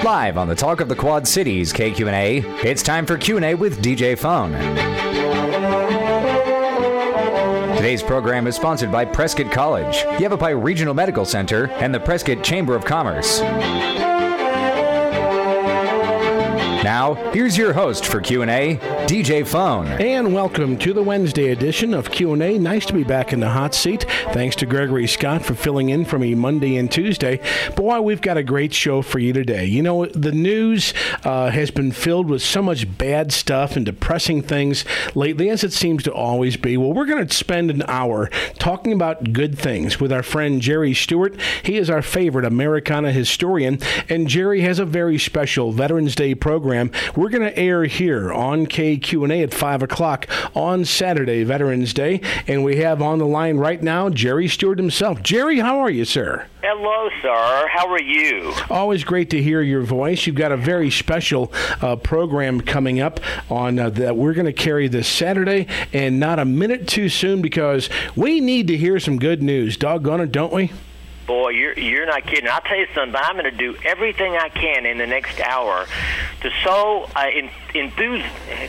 Live on the Talk of the Quad Cities KQ&A, it's time for Q&A with DJ Phone. Today's program is sponsored by Prescott College, Yavapai Regional Medical Center, and the Prescott Chamber of Commerce. Now, here's your host for Q&A, DJ Phone. And welcome to the Wednesday edition of Q&A. Nice to be back in the hot seat. Thanks to Gregory Scott for filling in for me Monday and Tuesday. Boy, we've got a great show for you today. You know, the news has been filled with so much bad stuff and depressing things lately, as it seems to always be. Well, we're going to spend an hour talking about good things with our friend Jerry Stewart. He is our favorite Americana historian, and Jerry has a very special Veterans Day program we're going to air here on KQ&A at 5 o'clock on Saturday, Veterans Day. And we have on the line right now Jerry Stewart himself. Jerry, how are you, sir? Hello, sir. How are you? Always great to hear your voice. You've got a very special program coming up on that we're going to carry this Saturday, and not a minute too soon because we need to hear some good news. Doggone it, don't we? Boy, you're not kidding. I'll tell you something, I'm going to do everything I can in the next hour to enthuse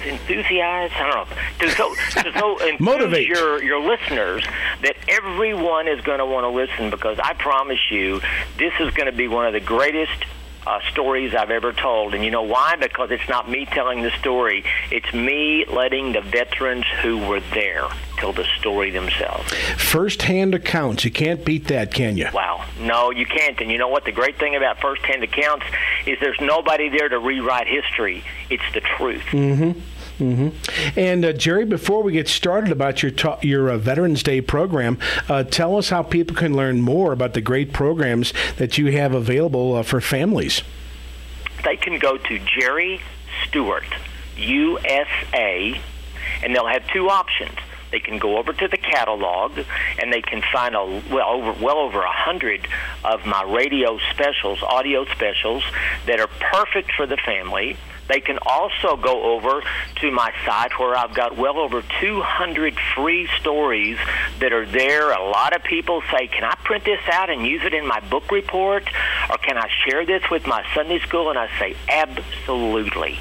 motivate your listeners that everyone is going to want to listen, because I promise you this is going to be one of the greatest stories I've ever told. And you know why? Because it's not me telling the story. It's me letting the veterans who were there tell the story themselves. First-hand accounts. You can't beat that, can you? Wow. No, you can't. And you know what? The great thing about first-hand accounts is there's nobody there to rewrite history. It's the truth. Mm-hmm. Mm-hmm. And Jerry, before we get started about your Veterans Day program, tell us how people can learn more about the great programs that you have available for families. They can go to Jerry Stewart USA, and they'll have two options. They can go over to the catalog, and they can find well over 100 of my radio specials, audio specials, that are perfect for the family. They can also go over to my site where I've got well over 200 free stories that are there. A lot of people say, can I print this out and use it in my book report? Or can I share this with my Sunday school? And I say, absolutely.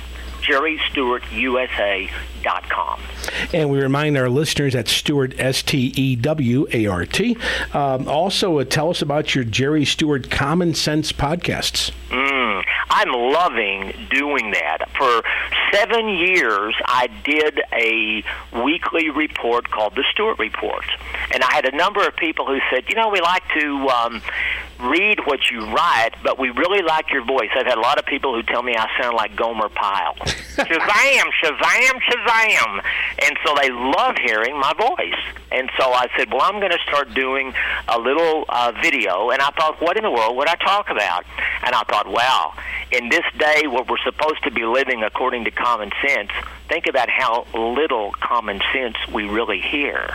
JerryStewartUSA.com. And we remind our listeners that Stewart, Stewart. Also, tell us about your Jerry Stewart Common Sense podcasts. I'm loving doing that. For 7 years, I did a weekly report called the Stewart Report. And I had a number of people who said, you know, we like to read what you write, but we really like your voice. I've had a lot of people who tell me I sound like Gomer Pyle. Shazam, Shazam, Shazam. And so they love hearing my voice. And so I said, well, I'm going to start doing a little video. And I thought, what in the world would I talk about? And I thought, wow, in this day where we're supposed to be living according to common sense, think about how little common sense we really hear.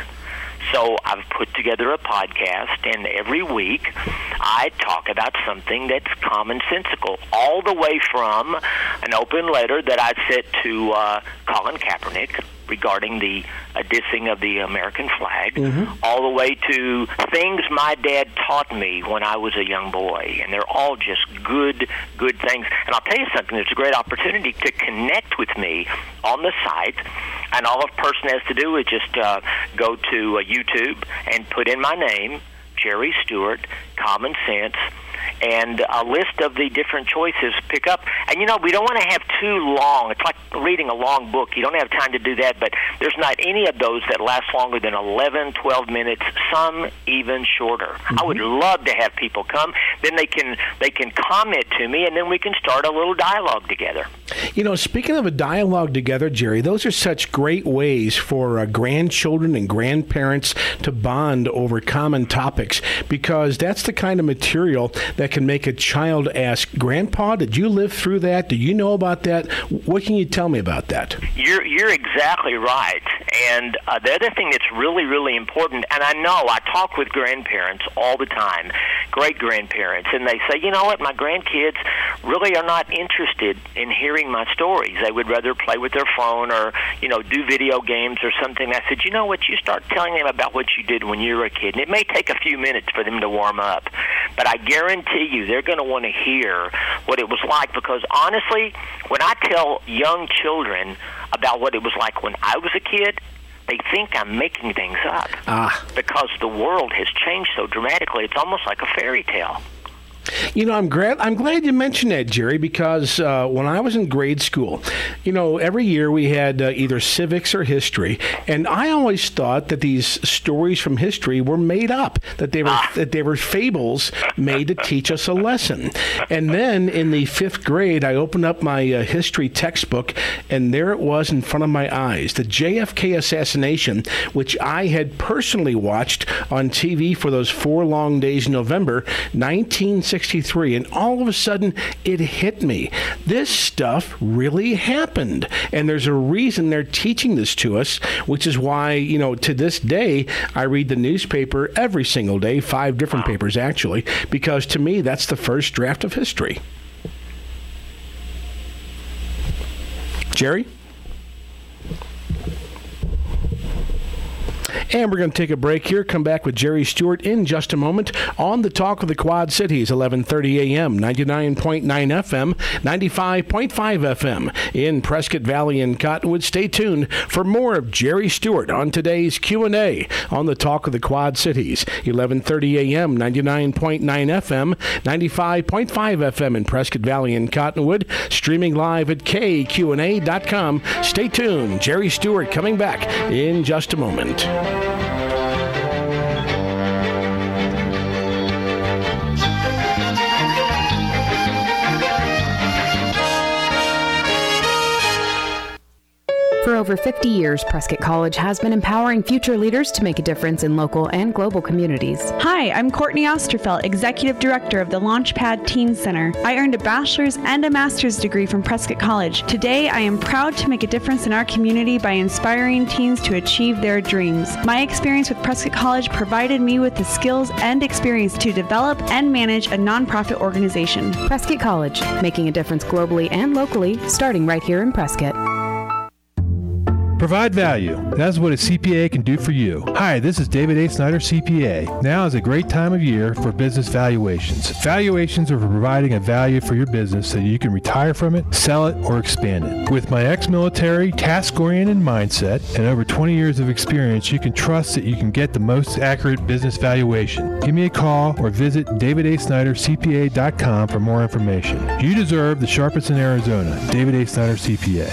So I've put together a podcast, and every week I talk about something that's commonsensical, all the way from an open letter that I sent to Colin Kaepernick regarding the dissing of the American flag, all the way to things my dad taught me when I was a young boy. And they're all just good things. And I'll tell you something, there's a great opportunity to connect with me on the site. And all a person has to do is just go to YouTube and put in my name, Jerry Stewart, Common Sense, and a list of the different choices pick up. And, you know, we don't want to have too long. It's like reading a long book. You don't have time to do that, but there's not any of those that last longer than 11, 12 minutes, some even shorter. I would love to have people come. Then they can comment to me, and then we can start a little dialogue together. You know, speaking of a dialogue together, Jerry, those are such great ways for grandchildren and grandparents to bond over common topics, because that's the kind of material that can make a child ask, Grandpa, did you live through that? Do you know about that? What can you tell me about that? You're exactly right. And the other thing that's really, really important, and I know I talk with grandparents all the time. great-grandparents, and they say, you know what, my grandkids really are not interested in hearing my stories. They would rather play with their phone or, do video games or something. I said, you know what, you start telling them about what you did when you were a kid, and it may take a few minutes for them to warm up, but I guarantee you they're going to want to hear what it was like, because honestly, when I tell young children about what it was like when I was a kid, they think I'm making things up because the world has changed so dramatically. It's almost like a fairy tale. I'm glad you mentioned that, Jerry, because when I was in grade school, every year we had either civics or history, and I always thought that these stories from history were made up, that they were fables made to teach us a lesson. And then in the 5th grade, I opened up my history textbook, and there it was in front of my eyes, the JFK assassination, which I had personally watched on TV for those 4 long days in November 1963, and all of a sudden it hit me. This stuff really happened, and there's a reason they're teaching this to us, which is why, to this day, I read the newspaper every single day, 5 different papers actually, because to me that's the first draft of history. Jerry? And we're going to take a break here, come back with Jerry Stewart in just a moment on the Talk of the Quad Cities, 1130 AM, 99.9 FM, 95.5 FM in Prescott Valley and Cottonwood. Stay tuned for more of Jerry Stewart on today's Q&A on the Talk of the Quad Cities, 1130 AM, 99.9 FM, 95.5 FM in Prescott Valley and Cottonwood, streaming live at kqna.com. Stay tuned. Jerry Stewart coming back in just a moment. For over 50 years, Prescott College has been empowering future leaders to make a difference in local and global communities. Hi, I'm Courtney Osterfeld, Executive Director of the Launchpad Teen Center. I earned a bachelor's and a master's degree from Prescott College. Today, I am proud to make a difference in our community by inspiring teens to achieve their dreams. My experience with Prescott College provided me with the skills and experience to develop and manage a nonprofit organization. Prescott College, making a difference globally and locally, starting right here in Prescott. Provide value. That's what a CPA can do for you. Hi, this is David A. Snyder, CPA. Now is a great time of year for business valuations. Valuations are for providing a value for your business so you can retire from it, sell it, or expand it. With my ex-military, task-oriented mindset and over 20 years of experience, you can trust that you can get the most accurate business valuation. Give me a call or visit davidasnydercpa.com for more information. You deserve the sharpest in Arizona. David A. Snyder, CPA.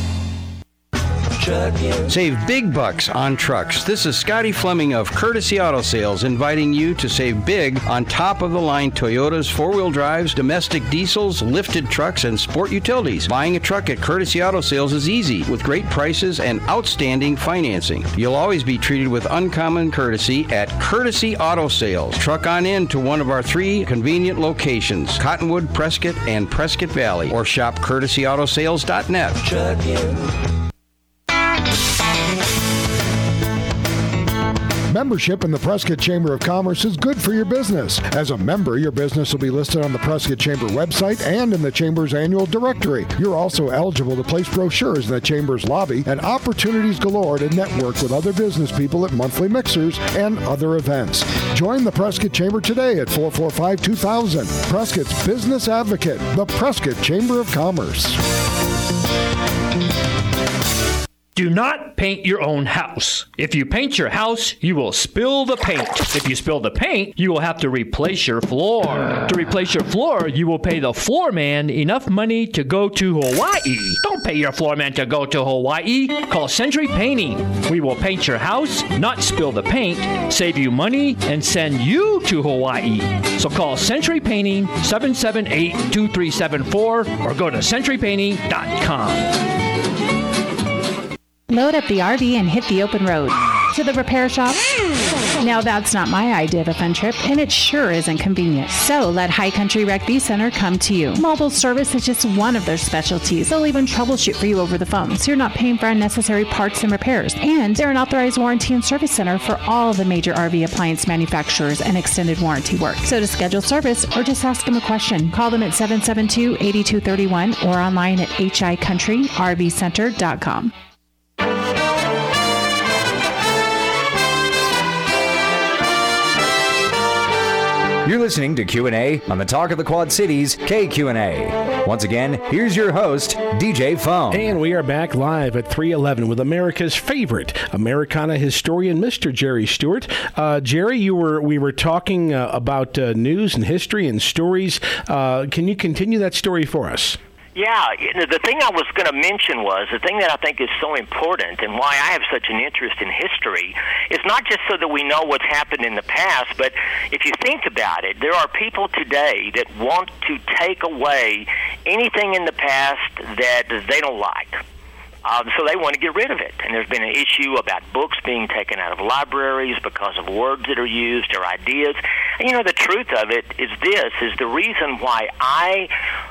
Save big bucks on trucks. This is Scotty Fleming of Courtesy Auto Sales inviting you to save big on top-of-the-line Toyotas, four-wheel drives, domestic diesels, lifted trucks, and sport utilities. Buying a truck at Courtesy Auto Sales is easy with great prices and outstanding financing. You'll always be treated with uncommon courtesy at Courtesy Auto Sales. Truck on in to one of our 3 convenient locations, Cottonwood, Prescott, and Prescott Valley, or shop courtesyAutoSales.net. Membership in the Prescott Chamber of Commerce is good for your business. As a member, your business will be listed on the Prescott Chamber website and in the Chamber's annual directory. You're also eligible to place brochures in the Chamber's lobby and opportunities galore to network with other business people at monthly mixers and other events. Join the Prescott Chamber today at 445-2000. Prescott's Business Advocate, the Prescott Chamber of Commerce. Do not paint your own house. If you paint your house, you will spill the paint. If you spill the paint, you will have to replace your floor. To replace your floor, you will pay the floor man enough money to go to Hawaii. Don't pay your floor man to go to Hawaii. Call Century Painting. We will paint your house, not spill the paint, save you money, and send you to Hawaii. So call Century Painting 778-2374 or go to centurypainting.com. Load up the RV and hit the open road. To the repair shop? Now that's not my idea of a fun trip, and it sure isn't convenient. So let High Country Rec V Center come to you. Mobile service is just one of their specialties. They'll even troubleshoot for you over the phone, so you're not paying for unnecessary parts and repairs. And they're an authorized warranty and service center for all the major RV appliance manufacturers and extended warranty work. So to schedule service or just ask them a question, call them at 772-8231 or online at hicountryrvcenter.com. You're listening to Q&A on the Talk of the Quad Cities, KQNA. Once again, here's your host, DJ Phone. And we are back live at 311 with America's favorite Americana historian, Mr. Jerry Stewart. Jerry, we were talking about news and history and stories. Can you continue that story for us? Yeah, the thing I was going to mention was, the thing that I think is so important and why I have such an interest in history is not just so that we know what's happened in the past, but if you think about it, there are people today that want to take away anything in the past that they don't like. So they want to get rid of it. And there's been an issue about books being taken out of libraries because of words that are used or ideas. And, the truth of it is the reason why I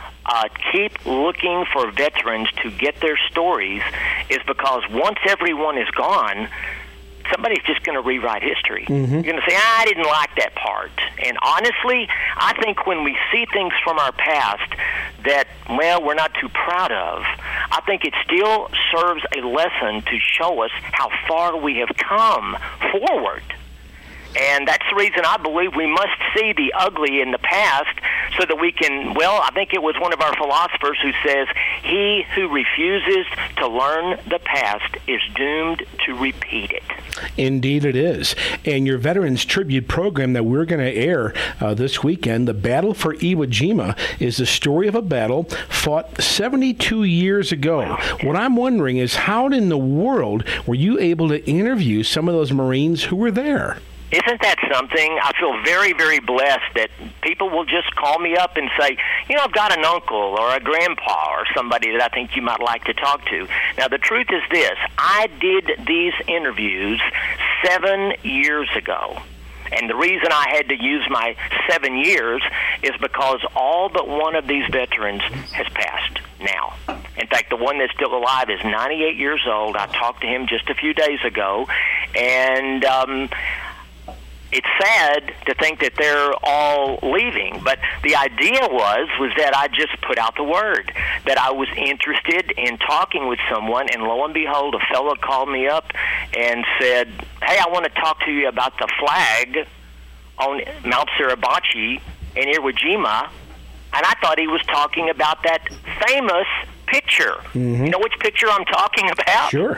keep looking for veterans to get their stories is because once everyone is gone, somebody's just going to rewrite history. Mm-hmm. You're going to say, I didn't like that part. And honestly, I think when we see things from our past that, we're not too proud of, I think it still serves a lesson to show us how far we have come forward. And that's the reason I believe we must see the ugly in the past so that we can, I think it was one of our philosophers who says, he who refuses to learn the past is doomed to repeat it. Indeed it is. And your Veterans Tribute program that we're going to air this weekend, The Battle for Iwo Jima, is the story of a battle fought 72 years ago. What I'm wondering is, how in the world were you able to interview some of those Marines who were there? Isn't that something? I feel very, very blessed that people will just call me up and say, I've got an uncle or a grandpa or somebody that I think you might like to talk to. Now, the truth is this. I did these interviews 7 years ago. And the reason I had to use my 7 years is because all but one of these veterans has passed now. In fact, the one that's still alive is 98 years old. I talked to him just a few days ago. And it's sad to think that they're all leaving, but the idea was that I just put out the word that I was interested in talking with someone, and lo and behold, a fellow called me up and said, hey, I want to talk to you about the flag on Mount Suribachi in Iwo Jima, and I thought he was talking about that famous picture. Mm-hmm. You know which picture I'm talking about? Sure.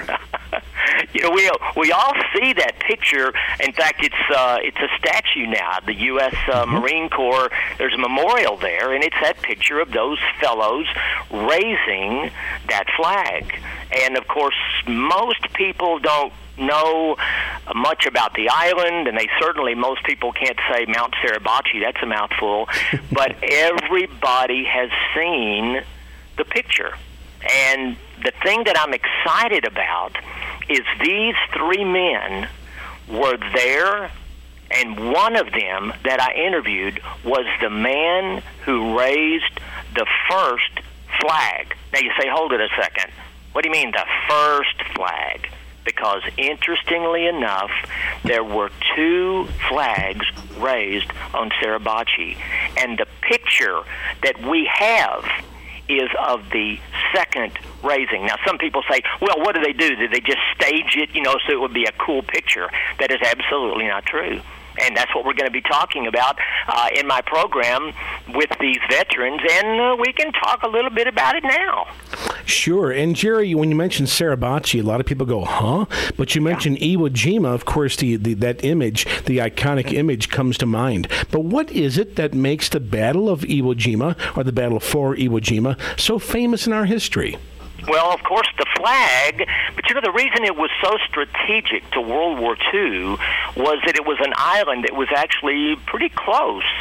We all see that picture. In fact, it's a statue now. The U.S. Marine Corps, there's a memorial there, and it's that picture of those fellows raising that flag. And, of course, most people don't know much about the island, and most people can't say Mount Suribachi. That's a mouthful. But everybody has seen the picture. And the thing that I'm excited about is these three men were there, and one of them that I interviewed was the man who raised the first flag. Now you say, hold it a second. What do you mean the first flag? Because interestingly enough, there were two flags raised on Suribachi, and the picture that we have is of the second raising. Now, some people say, well, what do they do? Did they just stage it, so it would be a cool picture? That is absolutely not true. And that's what we're going to be talking about in my program with these veterans, and we can talk a little bit about it now. Sure. And Jerry, when you mentioned Suribachi, a lot of people go, huh? But you mentioned Iwo Jima, of course, that image, the iconic image comes to mind. But what is it that makes the Battle of Iwo Jima, or the Battle for Iwo Jima, so famous in our history? Well, of course, the flag, but the reason it was so strategic to World War II was that it was an island that was actually pretty close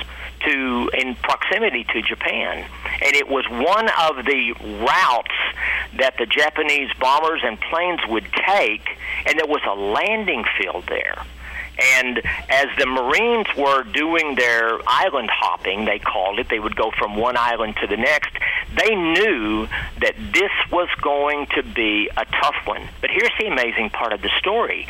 in proximity to Japan. And it was one of the routes that the Japanese bombers and planes would take, and there was a landing field there. And as the Marines were doing their island hopping, they called it, they would go from one island to the next, they knew that this was going to be a tough one. But here's the amazing part of the story.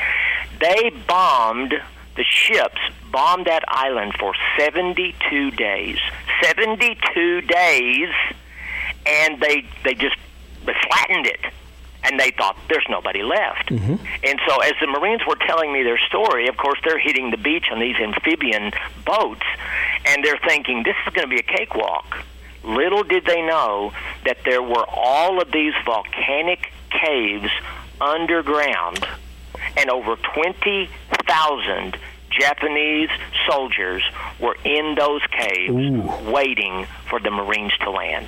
The ships bombed that island for 72 days. 72 days, and they flattened it. And they thought, there's nobody left. Mm-hmm. And so as the Marines were telling me their story, of course, they're hitting the beach on these amphibian boats, and they're thinking, this is going to be a cakewalk. Little did they know that there were all of these volcanic caves underground, and over 20,000 Japanese soldiers were in those caves waiting for the Marines to land.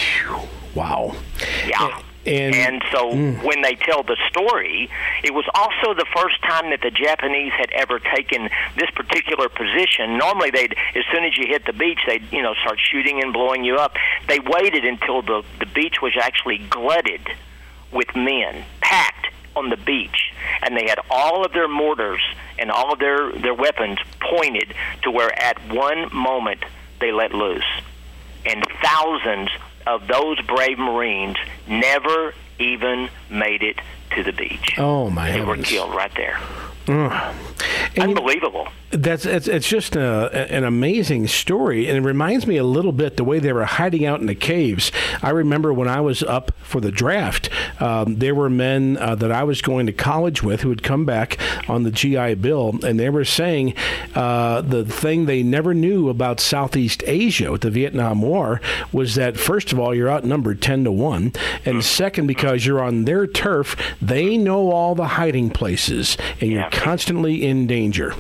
Wow. Yeah. And so when they tell the story, it was also the first time that the Japanese had ever taken this particular position. Normally, as soon as you hit the beach, they'd start shooting and blowing you up. They waited until the beach was actually glutted with men, packed on the beach, and they had all of their mortars and all of their weapons pointed to where at one moment they let loose. And thousands of those brave Marines never even made it to the beach. Oh, my heavens. They were killed right there. Unbelievable. It's just an amazing story, and it reminds me a little bit the way they were hiding out in the caves. I remember when I was up for the draft, there were men that I was going to college with who had come back on the GI Bill, and they were saying the thing they never knew about Southeast Asia with the Vietnam War was that, first of all, you're outnumbered 10-1, and second, because you're on their turf, they know all the hiding places, and you're constantly in danger.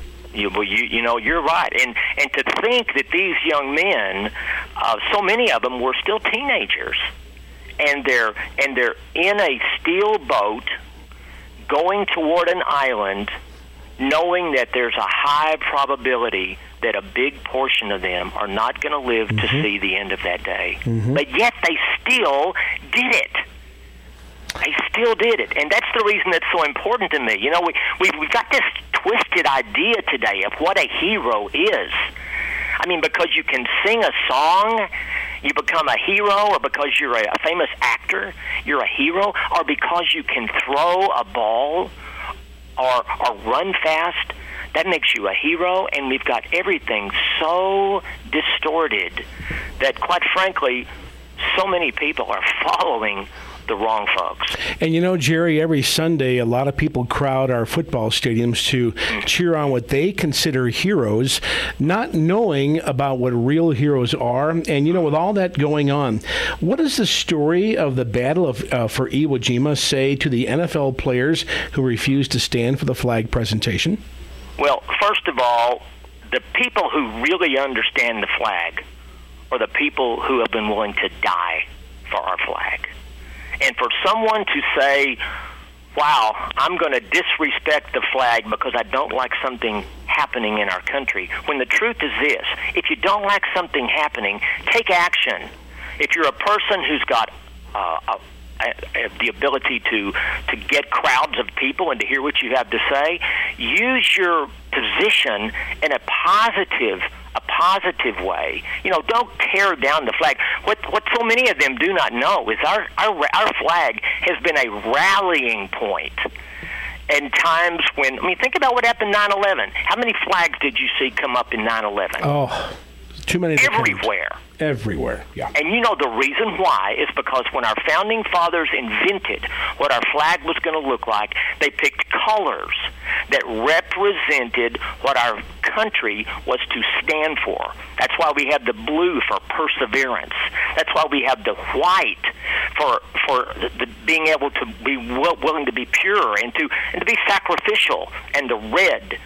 You're right, and to think that these young men, so many of them were still teenagers, and they're in a steel boat going toward an island, knowing that there's a high probability that a big portion of them are not going to live to see the end of that day. But yet they still did it. They still did it, and that's the reason that's so important to me. We've got this twisted idea today of what a hero is. I mean, because you can sing a song, you become a hero, or because you're a famous actor, you're a hero, or because you can throw a ball or run fast, that makes you a hero. And we've got everything so distorted that, quite frankly, so many people are following the wrong folks. And Jerry, every Sunday a lot of people crowd our football stadiums to cheer on what they consider heroes, not knowing about what real heroes are. And with all that going on, what does the story of the Battle for Iwo Jima say to the NFL players who refuse to stand for the flag presentation? Well, first of all, the people who really understand the flag are the people who have been willing to die for our flag. And for someone to say, wow, I'm going to disrespect the flag because I don't like something happening in our country, when the truth is this: if you don't like something happening, take action. If you're a person who's got the ability to get crowds of people and to hear what you have to say, use your position in a positive way. Don't tear down the flag. What so many of them do not know is our flag has been a rallying point in times when, think about what happened 9/11. How many flags did you see come up in 9/11? Oh, too many. Everywhere, yeah. And the reason why is because when our founding fathers invented what our flag was going to look like, they picked colors that represented what our country was to stand for. That's why we have the blue for perseverance. That's why we have the white for the being able to be willing to be pure and to be sacrificial, and the red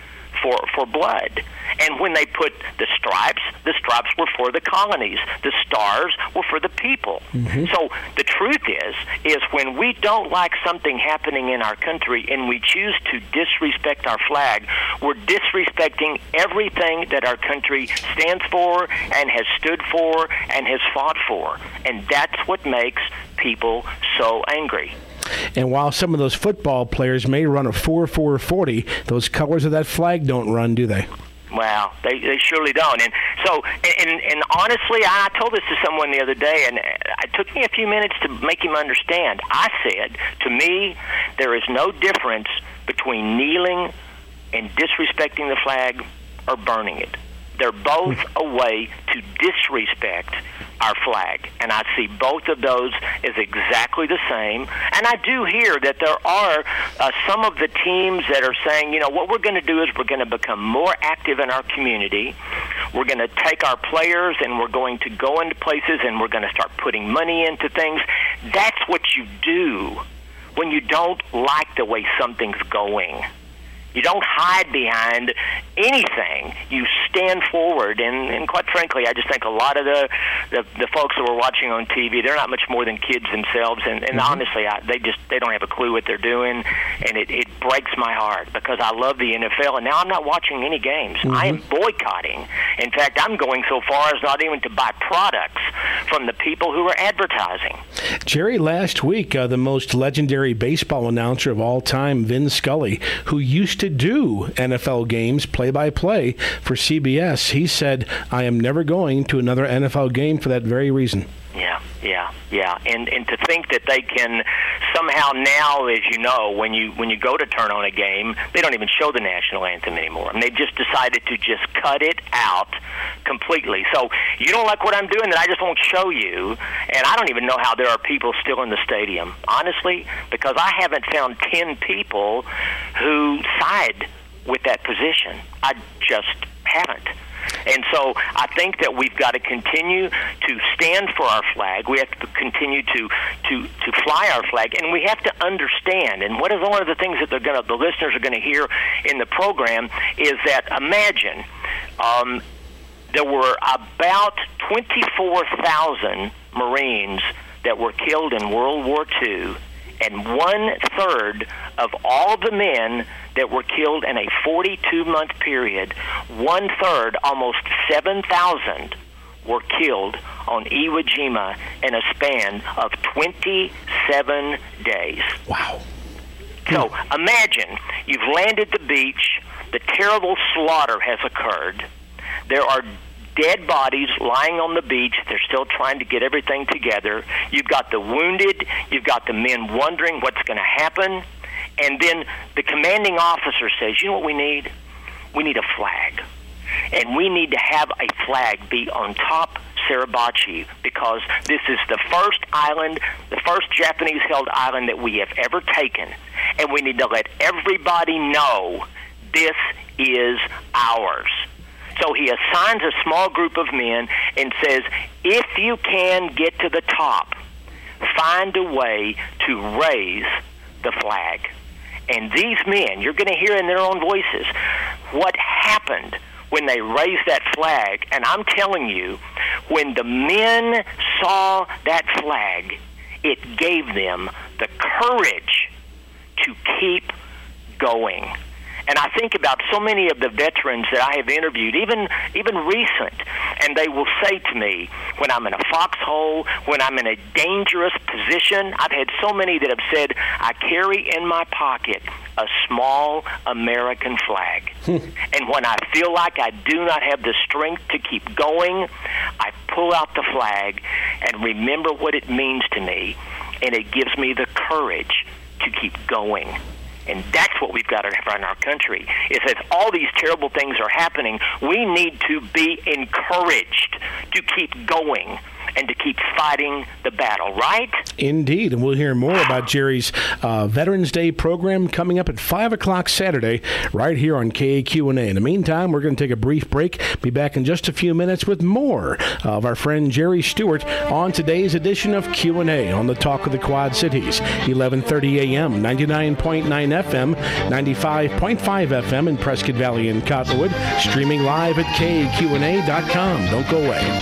for blood. And when they put the stripes were for the colonies. The stars were for the people. So the truth is when we don't like something happening in our country and we choose to disrespect our flag, we're disrespecting everything that our country stands for and has stood for and has fought for. And that's what makes people so angry. And while some of those football players may run a 4.40, those colors of that flag don't run, do they? Well, they surely don't. And so, and honestly, I told this to someone the other day, and it took me a few minutes to make him understand. I said, to me, there is no difference between kneeling and disrespecting the flag or burning it. They're both a way to disrespect our flag, and I see both of those as exactly the same. And I do hear that there are some of the teams that are saying, you know, what we're going to do is we're going to become more active in our community. We're going to take our players and we're going to go into places and we're going to start putting money into things. That's what you do when you don't like the way something's going. You don't hide behind anything. You stand forward, and quite frankly, I just think a lot of the folks that we're watching on TV, they're not much more than kids themselves, and honestly, they don't have a clue what they're doing, and it breaks my heart because I love the NFL, and now I'm not watching any games. I am boycotting. In fact, I'm going so far as not even to buy products from the people who are advertising. Jerry, last week, the most legendary baseball announcer of all time, Vin Scully, who used to do NFL games play-by-play for CBS, he said, I am never going to another NFL game for that very reason. Yeah. And to think that they can somehow now, as you know, when you go to turn on a game, they don't even show the national anthem anymore. And they've just decided to just cut it out completely. So you don't like what I'm doing, then I just won't show you. And I don't even know how there are people still in the stadium, honestly, because I haven't found 10 people who side with that position. I just haven't. And so I think that we've got to continue to stand for our flag. We have to continue to fly our flag, and we have to understand. And one of the things that the listeners are going to hear in the program is that imagine there were about 24,000 Marines that were killed in World War II. And 1/3 of all the men that were killed in a 42-month period, 1/3, almost 7,000, were killed on Iwo Jima in a span of 27 days. Wow. So imagine you've landed the beach, the terrible slaughter has occurred, there are dead bodies lying on the beach. They're still trying to get everything together. You've got the wounded. You've got the men wondering what's going to happen. And then the commanding officer says, you know what we need? We need a flag. And we need to have a flag be on top Suribachi because this is the first island, the first Japanese-held island that we have ever taken. And we need to let everybody know this is ours. So he assigns a small group of men and says, if you can get to the top, find a way to raise the flag. And these men, you're going to hear in their own voices what happened when they raised that flag. And I'm telling you, when the men saw that flag, it gave them the courage to keep going. And I think about so many of the veterans that I have interviewed, even recent, and they will say to me, when I'm in a foxhole, when I'm in a dangerous position, I've had so many that have said, I carry in my pocket a small American flag. And when I feel like I do not have the strength to keep going, I pull out the flag and remember what it means to me, and it gives me the courage to keep going. And that's what we've got to have in our country, is that all these terrible things are happening, we need to be encouraged to keep going and to keep fighting the battle, right? Indeed, and we'll hear more about Jerry's Veterans Day program coming up at 5 o'clock Saturday right here on KQNA. In the meantime, we're going to take a brief break. Be back in just a few minutes with more of our friend Jerry Stewart on today's edition of Q&A on the Talk of the Quad Cities, 11:30 a.m., 99.9 FM, 95.5 FM in Prescott Valley and Cottonwood, streaming live at KQNA.com. Don't go away.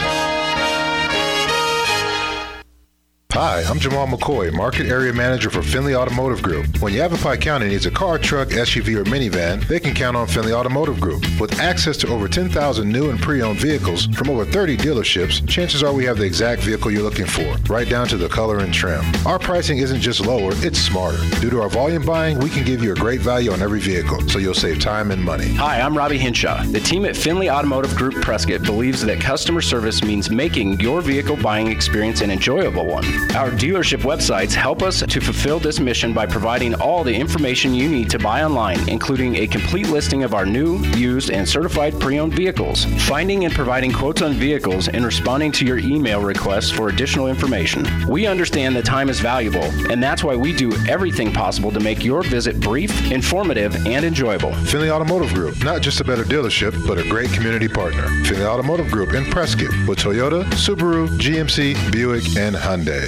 Hi, I'm Jamal McCoy, Market Area Manager for Finley Automotive Group. When Yavapai County needs a car, truck, SUV, or minivan, they can count on Finley Automotive Group. With access to over 10,000 new and pre-owned vehicles from over 30 dealerships, chances are we have the exact vehicle you're looking for, right down to the color and trim. Our pricing isn't just lower, it's smarter. Due to our volume buying, we can give you a great value on every vehicle, so you'll save time and money. Hi, I'm Robbie Hinshaw. The team at Finley Automotive Group Prescott believes that customer service means making your vehicle buying experience an enjoyable one. Our dealership websites help us to fulfill this mission by providing all the information you need to buy online, including a complete listing of our new, used, and certified pre-owned vehicles, finding and providing quotes on vehicles, and responding to your email requests for additional information. We understand that time is valuable, and that's why we do everything possible to make your visit brief, informative, and enjoyable. Finley Automotive Group, not just a better dealership, but a great community partner. Finley Automotive Group in Prescott with Toyota, Subaru, GMC, Buick, and Hyundai.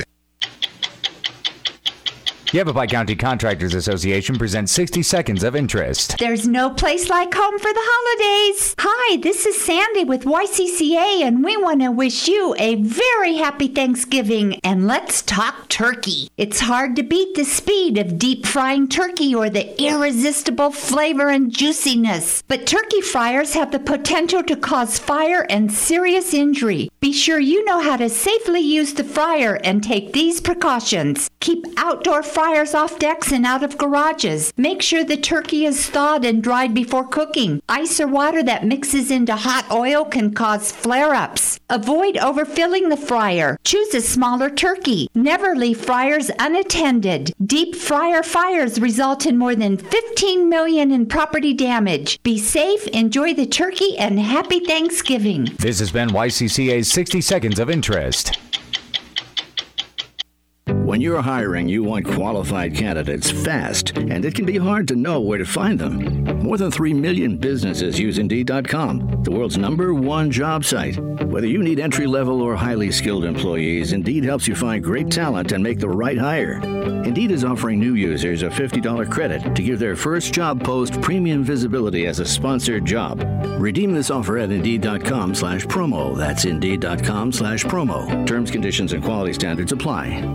Yavapai County Contractors Association presents 60 Seconds of Interest. There's no place like home for the holidays. Hi, this is Sandy with YCCA, and we want to wish you a very happy Thanksgiving. And let's talk turkey. It's hard to beat the speed of deep frying turkey or the irresistible flavor and juiciness. But turkey fryers have the potential to cause fire and serious injury. Be sure you know how to safely use the fryer and take these precautions. Keep outdoor fryers off decks and out of garages. Make sure the turkey is thawed and dried before cooking. Ice or water that mixes into hot oil can cause flare-ups. Avoid overfilling the fryer. Choose a smaller turkey. Never leave fryers unattended. Deep fryer fires result in more than $15 million in property damage. Be safe, enjoy the turkey, and happy Thanksgiving. This has been YCCA's 60 Seconds of Interest. When you're hiring, you want qualified candidates fast, and it can be hard to know where to find them. More than 3 million businesses use Indeed.com, the world's #1 job site. Whether you need entry-level or highly skilled employees, Indeed helps you find great talent and make the right hire. Indeed is offering new users a $50 credit to give their first job post premium visibility as a sponsored job. Redeem this offer at Indeed.com/promo. That's Indeed.com/promo. Terms, conditions, and quality standards apply.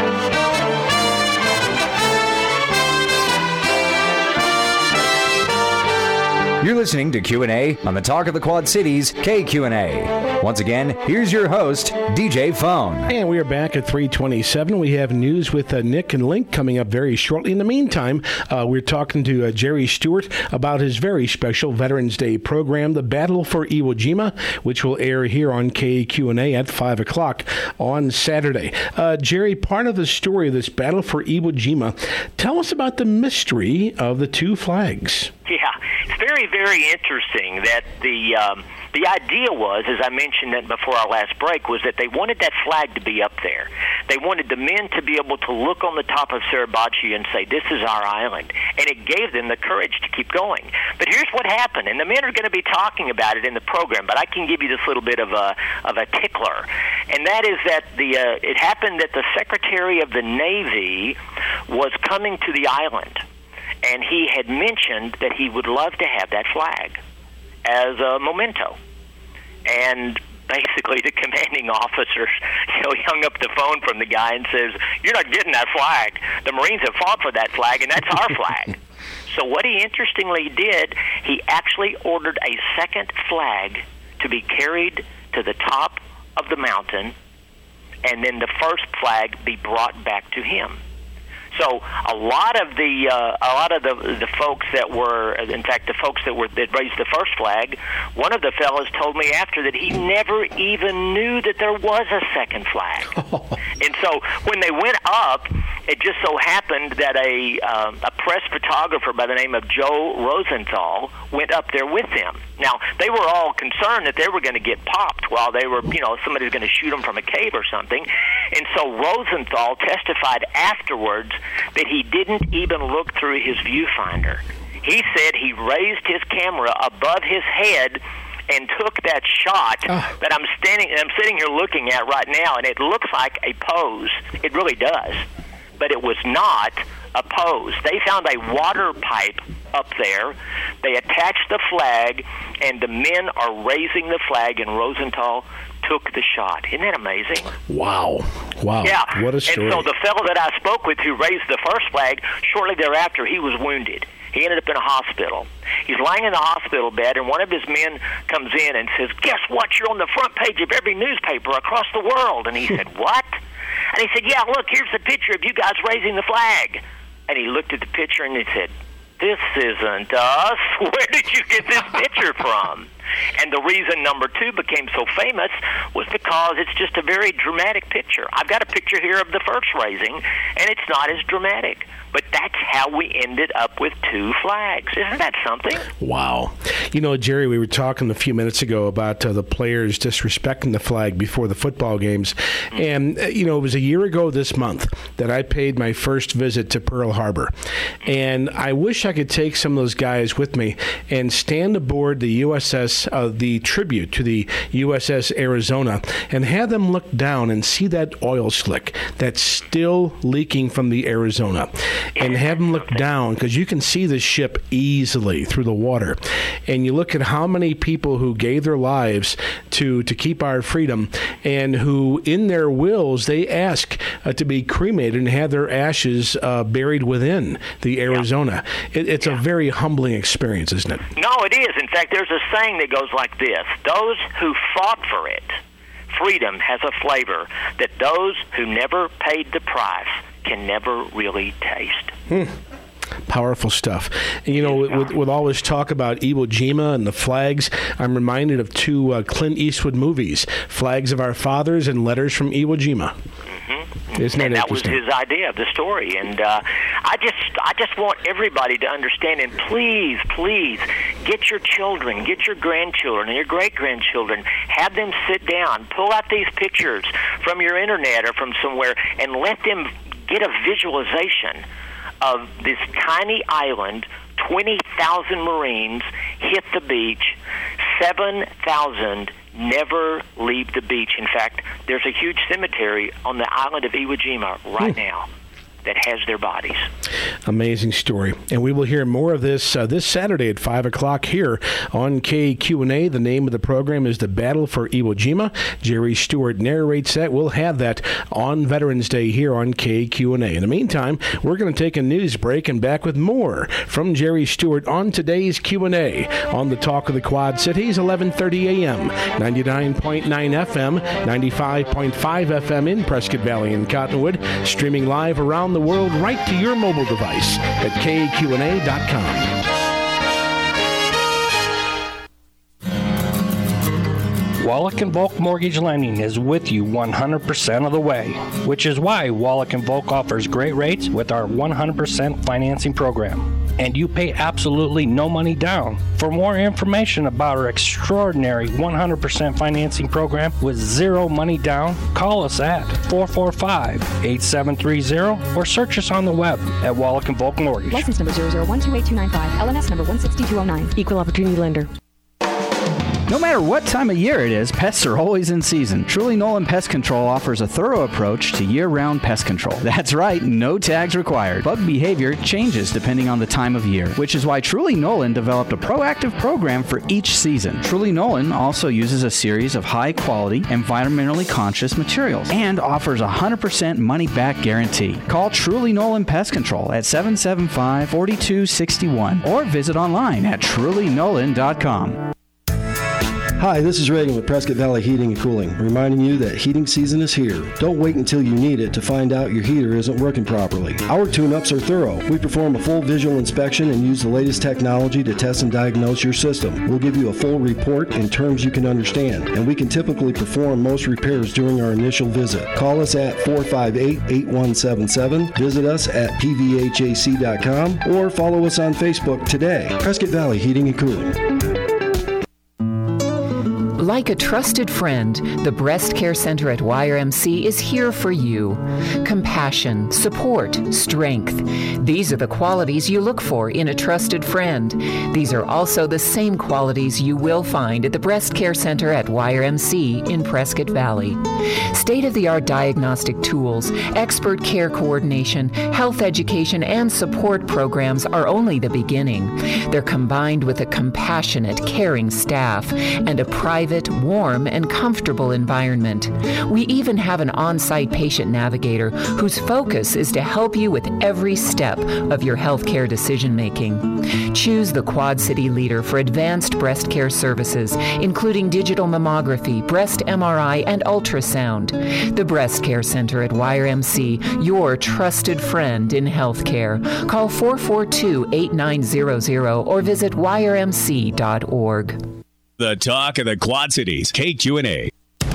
You're listening to Q&A on the Talk of the Quad Cities, KQNA. Once again, here's your host, DJ Phone. And we are back at 3:27. We have news with Nick and Link coming up very shortly. In the meantime, we're talking to Jerry Stewart about his very special Veterans Day program, The Battle for Iwo Jima, which will air here on KQNA at 5 o'clock on Saturday. Jerry, part of the story of this Battle for Iwo Jima, tell us about the mystery of the two flags. Yeah, it's very, very interesting that the idea was, as I mentioned that before our last break, was that they wanted that flag to be up there. They wanted the men to be able to look on the top of Suribachi and say, this is our island. And it gave them the courage to keep going. But here's what happened, and the men are going to be talking about it in the program, but I can give you this little bit of a tickler. And that is that it happened that the Secretary of the Navy was coming to the island, and he had mentioned that he would love to have that flag as a memento. And basically the commanding officer, he hung up the phone from the guy and says, you're not getting that flag. The Marines have fought for that flag, and that's our flag. So what he interestingly did, he actually ordered a second flag to be carried to the top of the mountain, and then the first flag be brought back to him. So a lot of the folks that were, in fact, the folks that raised the first flag, one of the fellows told me after that he never even knew that there was a second flag. And so when they went up it just so happened that a press photographer by the name of Joe Rosenthal went up there with them. Now, they were all concerned that they were going to get popped while they were, somebody's going to shoot them from a cave or something. And so Rosenthal testified afterwards that he didn't even look through his viewfinder. He said he raised his camera above his head and took that shot that I'm sitting here looking at right now, and it looks like a pose. It really does. But it was not a pose. They found a water pipe up there. They attached the flag, and the men are raising the flag, and Rosenthal took the shot. Isn't that amazing? Wow. Yeah. What a story. And so the fellow that I spoke with who raised the first flag, shortly thereafter, he was wounded. He ended up in a hospital. He's lying in the hospital bed, and one of his men comes in and says, "Guess what? You're on the front page of every newspaper across the world." And he said, "What?" And he said, "Yeah, look, here's the picture of you guys raising the flag." And he looked at the picture and he said, "This isn't us. Where did you get this picture from?" And the reason number 2 became so famous was because it's just a very dramatic picture. I've got a picture here of the first raising, and it's not as dramatic. But that's how we ended up with 2 flags. Isn't that something? Wow. Jerry, we were talking a few minutes ago about the players disrespecting the flag before the football games. And, it was a year ago this month that I paid my first visit to Pearl Harbor. And I wish I could take some of those guys with me and stand aboard the USS, the tribute to the USS Arizona, and have them look down and see that oil slick that's still leaking from the Arizona. And have them look down, because you can see the ship easily through the water. And you look at how many people who gave their lives to keep our freedom, and who in their wills they ask to be cremated and have their ashes buried within the Arizona. It's a very humbling experience, isn't it? No, it is. In fact, there's a saying that goes like this: those who fought for it, freedom has a flavor that those who never paid the price can never really taste. Powerful stuff. And, with all this talk about Iwo Jima and the flags, I'm reminded of 2 Clint Eastwood movies, Flags of Our Fathers and Letters from Iwo Jima. Isn't and that was his idea of the story. And I just want everybody to understand, and please get your children, get your grandchildren and your great-grandchildren, have them sit down, pull out these pictures from your internet or from somewhere, and let them get a visualization of this tiny island. 20,000 Marines hit the beach. 7,000 never leave the beach. In fact, there's a huge cemetery on the island of Iwo Jima right now that has their bodies. Amazing story. And we will hear more of this this Saturday at 5 o'clock here on KQNA. The name of the program is The Battle for Iwo Jima. Jerry Stewart narrates that. We'll have that on Veterans Day here on KQNA. In the meantime, we're going to take a news break and back with more from Jerry Stewart on today's Q&A on the Talk of the Quad Cities, 11:30 a.m., 99.9 FM, 95.5 FM in Prescott Valley and Cottonwood, streaming live around the world right to your mobile device at kqna.com. Wallach & Volk Mortgage Lending is with you 100% of the way, which is why Wallach & Volk offers great rates with our 100% financing program. And you pay absolutely no money down. For more information about our extraordinary 100% financing program with zero money down, call us at 445-8730 or search us on the web at Wallach & Volk Mortgage. License number 0012825, LNS number 16209, Equal Opportunity Lender. No matter what time of year it is, pests are always in season. Truly Nolan Pest Control offers a thorough approach to year-round pest control. That's right, no tags required. Bug behavior changes depending on the time of year, which is why Truly Nolan developed a proactive program for each season. Truly Nolan also uses a series of high-quality, environmentally conscious materials and offers a 100% money-back guarantee. Call Truly Nolan Pest Control at 775-4261 or visit online at trulynolan.com. Hi, this is Reagan with Prescott Valley Heating and Cooling, reminding you that heating season is here. Don't wait until you need it to find out your heater isn't working properly. Our tune-ups are thorough. We perform a full visual inspection and use the latest technology to test and diagnose your system. We'll give you a full report in terms you can understand, and we can typically perform most repairs during our initial visit. Call us at 458-8177, visit us at pvhac.com, or follow us on Facebook today. Prescott Valley Heating and Cooling. Like a trusted friend, the Breast Care Center at YRMC is here for you. Compassion, support, strength. These are the qualities you look for in a trusted friend. These are also the same qualities you will find at the Breast Care Center at YRMC in Prescott Valley. State-of-the-art diagnostic tools, expert care coordination, health education, and support programs are only the beginning. They're combined with a compassionate, caring staff and a private, warm, and comfortable environment. We even have an on-site patient navigator whose focus is to help you with every step of your healthcare decision-making. Choose the Quad City leader for advanced breast care services, including digital mammography, breast MRI, and ultrasound. The Breast Care Center at YRMC, your trusted friend in healthcare. Call 442-8900 or visit yrmc.org. The talk of the Quad Cities, KQNA.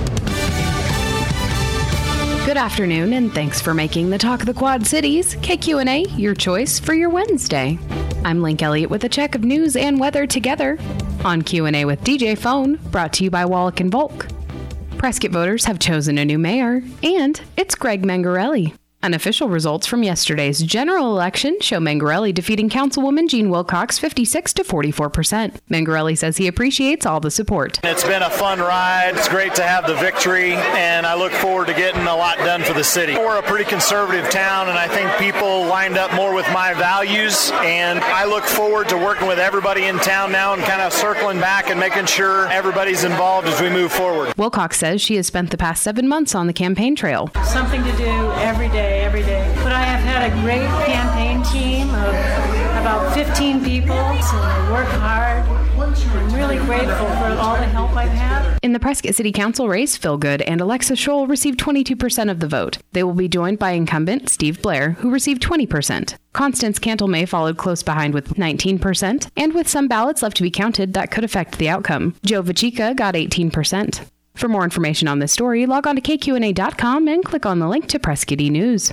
Good afternoon, and thanks for making the Talk of the Quad Cities, KQNA, your choice for your Wednesday. I'm Link Elliott with a check of news and weather together on Q&A with DJ Phone, brought to you by Wallach & Volk. Prescott voters have chosen a new mayor, and it's Greg Mangarelli. Unofficial results from yesterday's general election show Mangarelli defeating Councilwoman Jean Wilcox 56 to 44%. Mangarelli says he appreciates all the support. It's been a fun ride. It's great to have the victory, and I look forward to getting a lot done for the city. We're a pretty conservative town, and I think people lined up more with my values, and I look forward to working with everybody in town now and kind of circling back and making sure everybody's involved as we move forward. Wilcox says she has spent the past 7 months on the campaign trail. Something to do every day. But I have had a great campaign team of about 15 people, so they work hard. I'm really grateful for all the help I've had. In the Prescott City Council race, Phil Good and Alexa Scholl received 22% of the vote. They will be joined by incumbent Steve Blair, who received 20%. Constance Cantle-May followed close behind with 19%, and with some ballots left to be counted, that could affect the outcome. Joe Vachica got 18%. For more information on this story, log on to kqna.com and click on the link to Prescott E-News.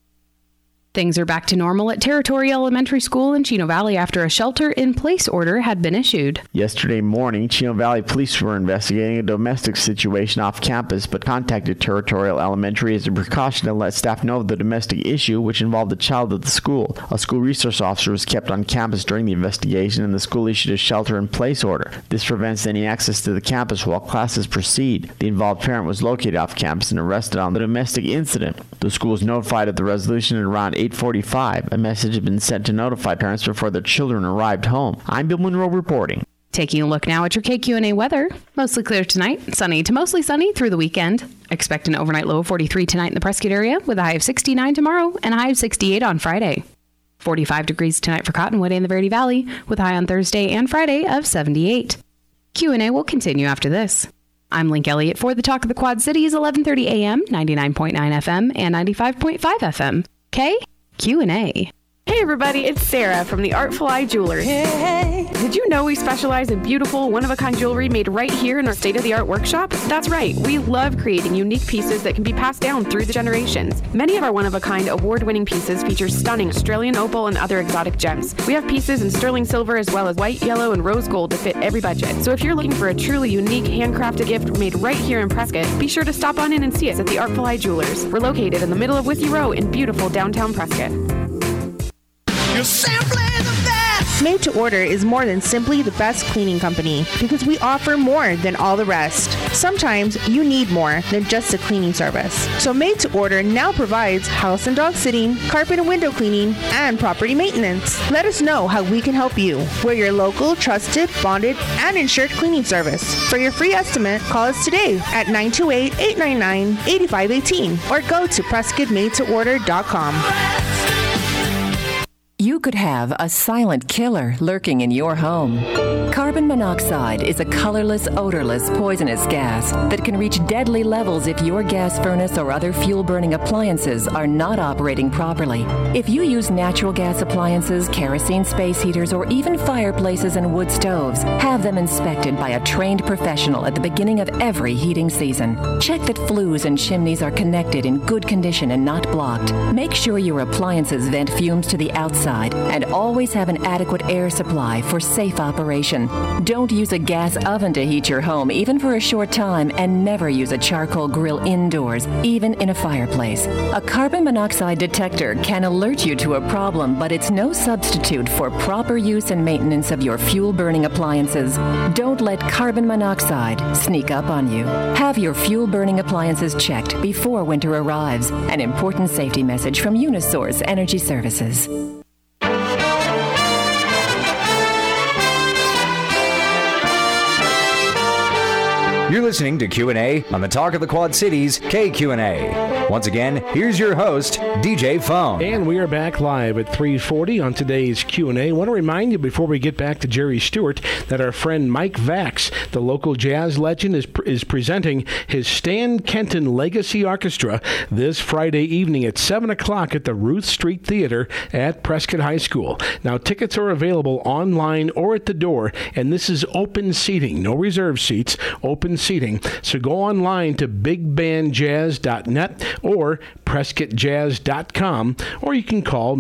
Things are back to normal at Territory Elementary School in Chino Valley after a shelter-in-place order had been issued. Yesterday morning, Chino Valley police were investigating a domestic situation off campus, but contacted Territorial Elementary as a precaution to let staff know of the domestic issue, which involved a child at the school. A school resource officer was kept on campus during the investigation, and the school issued a shelter-in-place order. This prevents any access to the campus while classes proceed. The involved parent was located off campus and arrested on the domestic incident. The school was notified of the resolution at around 8:45. A message had been sent to notify parents before their children arrived home. I'm Bill Monroe reporting. Taking a look now at your KQNA weather. Mostly clear tonight, sunny to mostly sunny through the weekend. Expect an overnight low of 43 tonight in the Prescott area, with a high of 69 tomorrow and a high of 68 on Friday. 45 degrees tonight for Cottonwood and the Verde Valley, with a high on Thursday and Friday of 78. Q&A will continue after this. I'm Link Elliott for the Talk of the Quad Cities, 11:30 a.m., 99.9 FM, and 95.5 FM. KQNA. Hey everybody, it's Sarah from the Artful Eye Jewelers. Hey. Did you know we specialize in beautiful, one-of-a-kind jewelry made right here in our state-of-the-art workshop? That's right, we love creating unique pieces that can be passed down through the generations. Many of our one-of-a-kind, award-winning pieces feature stunning Australian opal and other exotic gems. We have pieces in sterling silver as well as white, yellow, and rose gold to fit every budget. So if you're looking for a truly unique, handcrafted gift made right here in Prescott, be sure to stop on in and see us at the Artful Eye Jewelers. We're located in the middle of Withee Row in beautiful downtown Prescott. You're simply the best. Made to Order is more than simply the best cleaning company because we offer more than all the rest. Sometimes you need more than just a cleaning service. So Made to Order now provides house and dog sitting, carpet and window cleaning, and property maintenance. Let us know how we can help you. We're your local, trusted, bonded, and insured cleaning service. For your free estimate, call us today at 928-899-8518 or go to PrescottMadeToOrder.com. you could have a silent killer lurking in your home. Carbon monoxide is a colorless, odorless, poisonous gas that can reach deadly levels if your gas furnace or other fuel-burning appliances are not operating properly. If you use natural gas appliances, kerosene space heaters, or even fireplaces and wood stoves, have them inspected by a trained professional at the beginning of every heating season. Check that flues and chimneys are connected in good condition and not blocked. Make sure your appliances vent fumes to the outside and always have an adequate air supply for safe operation. Don't use a gas oven to heat your home, even for a short time, and never use a charcoal grill indoors, even in a fireplace. A carbon monoxide detector can alert you to a problem, but it's no substitute for proper use and maintenance of your fuel-burning appliances. Don't let carbon monoxide sneak up on you. Have your fuel-burning appliances checked before winter arrives. An important safety message from Unisource Energy Services. You're listening to Q&A on the Talk of the Quad Cities, KQNA. Once again, here's your host, DJ Phone. And we are back live at 3:40 on today's Q&A. I want to remind you before we get back to Jerry Stewart that our friend Mike Vax, the local jazz legend, is presenting his Stan Kenton Legacy Orchestra this Friday evening at 7 o'clock at the Ruth Street Theater at Prescott High School. Now, tickets are available online or at the door, and this is open seating, no reserve seats, open seating. So go online to bigbandjazz.net or prescottjazz.com, or you can call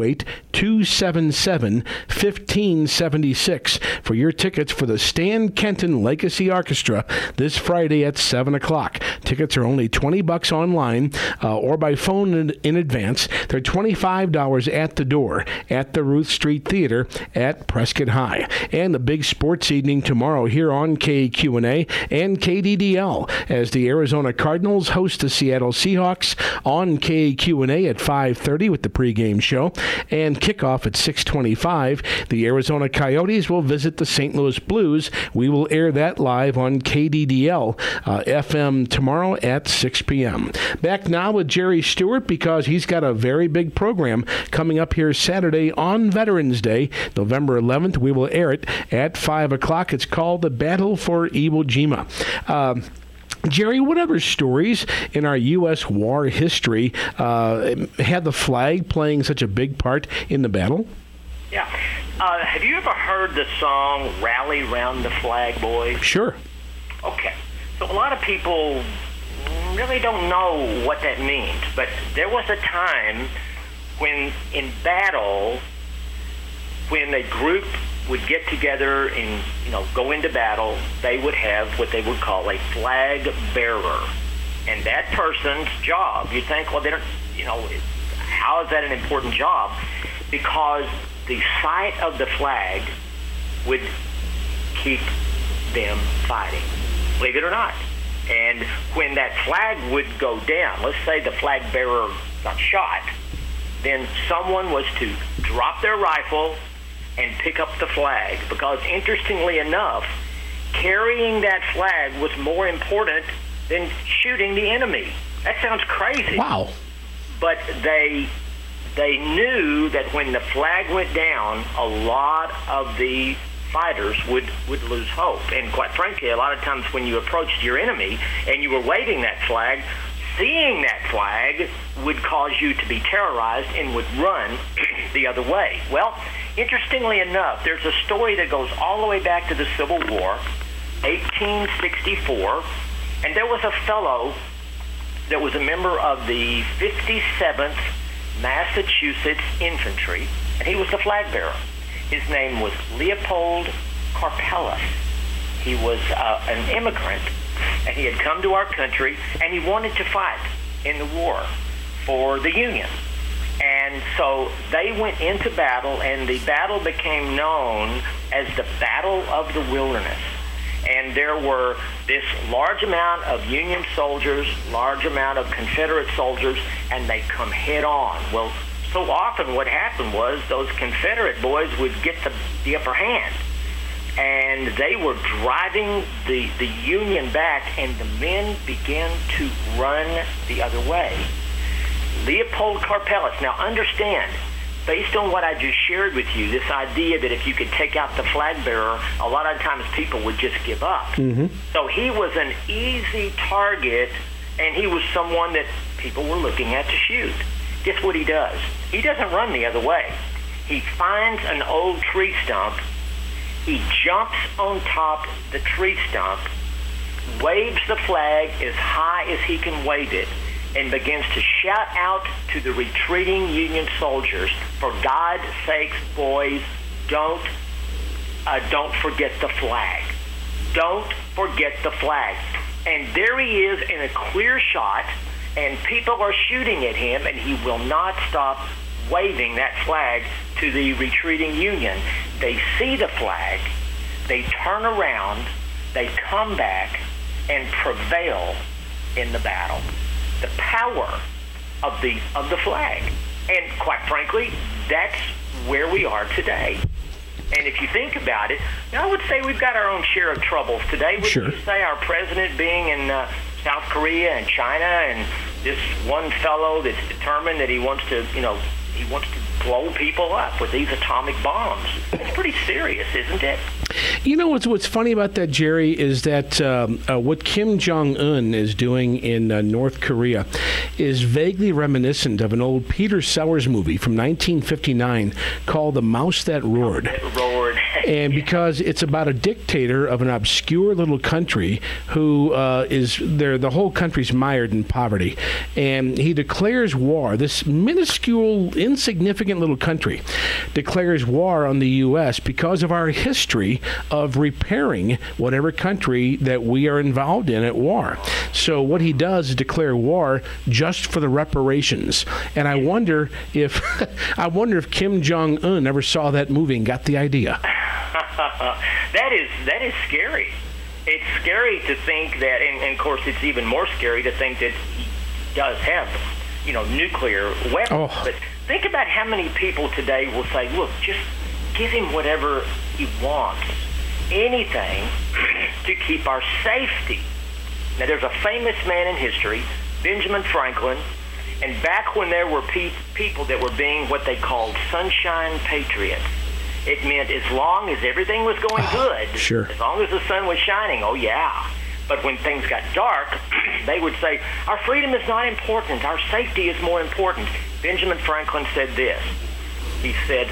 928-277-1576 for your tickets for the Stan Kenton Legacy Orchestra this Friday at 7 o'clock. Tickets are only $20 online or by phone in advance. They're $25 at the door at the Ruth Street Theater at Prescott High. And the big sports evening tomorrow here on KQNA and KDDL as the Arizona Cardinals host the Seattle Seahawks on KQNA at 5:30 with the pregame show, and kickoff at 6:25. The Arizona Coyotes will visit the St. Louis Blues. We will air that live on KDDL FM tomorrow at 6 p.m. Back now with Jerry Stewart because he's got a very big program coming up here Saturday on Veterans Day, November 11th. We will air it at 5 o'clock. It's called The Battle for Iwo Jima. Jerry, what other stories in our U.S. war history had the flag playing such a big part in the battle? Yeah. Have you ever heard the song Rally Round the Flag, Boys? Sure. Okay. So a lot of people really don't know what that means, but there was a time when in battle, when a group would get together and, go into battle, they would have what they would call a flag bearer. And that person's job, you think, well, they don't, how is that an important job? Because the sight of the flag would keep them fighting, believe it or not. And when that flag would go down, let's say the flag bearer got shot, then someone was to drop their rifle and pick up the flag, because interestingly enough, carrying that flag was more important than shooting the enemy. That sounds crazy. Wow. But they knew that when the flag went down, a lot of the fighters would lose hope. And quite frankly, a lot of times when you approached your enemy and you were waving that flag, seeing that flag would cause you to be terrorized and would run the other way. Well, interestingly enough, there's a story that goes all the way back to the Civil War, 1864, and there was a fellow that was a member of the 57th Massachusetts Infantry, and he was the flag bearer. His name was Leopold Carpellus. He was an immigrant, and he had come to our country, and he wanted to fight in the war for the Union. And so they went into battle, and the battle became known as the Battle of the Wilderness. And there were this large amount of Union soldiers, large amount of Confederate soldiers, and they come head on. Well, so often what happened was those Confederate boys would get the upper hand. And they were driving the Union back, and the men began to run the other way. Leopold Carpellus. Now understand, based on what I just shared with you, this idea that if you could take out the flag bearer, a lot of times people would just give up. Mm-hmm. So he was an easy target, and he was someone that people were looking at to shoot. Guess what he does? He doesn't run the other way. He finds an old tree stump. He jumps on top the tree stump, waves the flag as high as he can wave it, and begins to shout out to the retreating Union soldiers, for God's sakes, boys, don't forget the flag. Don't forget the flag. And there he is in a clear shot, and people are shooting at him, and he will not stop waving that flag to the retreating Union. They see the flag, they turn around, they come back, and prevail in the battle. The power of the flag. And quite frankly, that's where we are today. And if you think about it, I would say we've got our own share of troubles today. Would you say our president being in South Korea and China, and this one fellow that's determined that he wants to blow people up with these atomic bombs? It's pretty serious, isn't it? You know what's funny about that, Jerry, is that what Kim Jong-un is doing in North Korea is vaguely reminiscent of an old Peter Sellers movie from 1959 called The Mouse That Roared. And because it's about a dictator of an obscure little country who is there, the whole country's mired in poverty, and he declares war. This minuscule, insignificant little country declares war on the U.S. because of our history of repairing whatever country that we are involved in at war. So what he does is declare war just for the reparations. And I wonder if Kim Jong-un ever saw that movie and got the idea. That is scary. It's scary to think that, and of course it's even more scary to think that he does have, nuclear weapons. Oh. But think about how many people today will say, look, just give him whatever he wants, anything to keep our safety. Now, there's a famous man in history, Benjamin Franklin, and back when there were people that were being what they called sunshine patriots, it meant as long as everything was going good, as long as the sun was shining, oh yeah. But when things got dark, they would say, our freedom is not important, our safety is more important. Benjamin Franklin said this. He said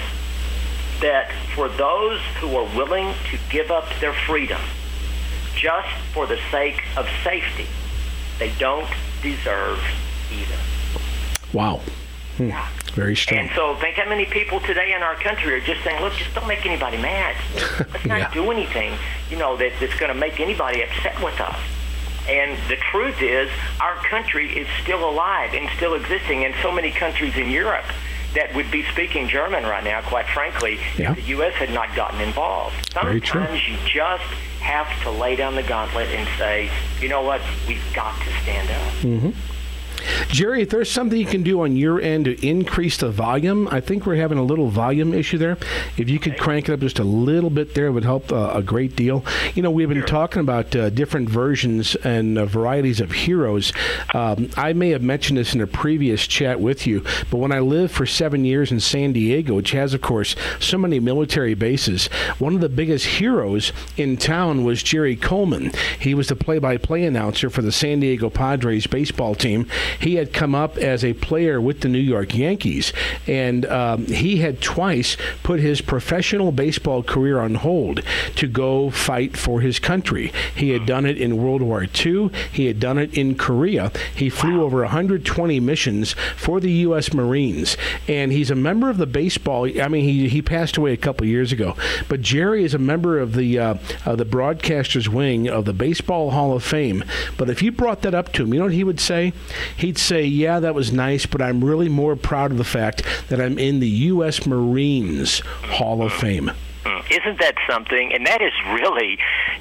that for those who are willing to give up their freedom just for the sake of safety, they don't deserve either. Wow. Very strong. And so think how many people today in our country are just saying, look, just don't make anybody mad. Let's not do anything, that's going to make anybody upset with us. And the truth is, our country is still alive and still existing, and so many countries in Europe that would be speaking German right now, quite frankly, if the U.S. had not gotten involved. Sometimes you just have to lay down the gauntlet and say, you know what, we've got to stand up. Mm-hmm. Jerry, if there's something you can do on your end to increase the volume, I think we're having a little volume issue there. If you could crank it up just a little bit there, it would help a great deal. We've been talking about different versions and varieties of heroes. I may have mentioned this in a previous chat with you, but when I lived for 7 years in San Diego, which has, of course, so many military bases, one of the biggest heroes in town was Jerry Coleman. He was the play-by-play announcer for the San Diego Padres baseball team. He had come up as a player with the New York Yankees, and he had twice put his professional baseball career on hold to go fight for his country. He had done it in World War II. He had done it in Korea. He flew over 120 missions for the U.S. Marines, and he's a member of the baseball. I mean, he passed away a couple years ago, but Jerry is a member of the broadcasters wing of the Baseball Hall of Fame. But if you brought that up to him, you know what he would say? He'd say, yeah, that was nice, but I'm really more proud of the fact that I'm in the U.S. Marines Hall of Fame. Isn't that something? And that is really,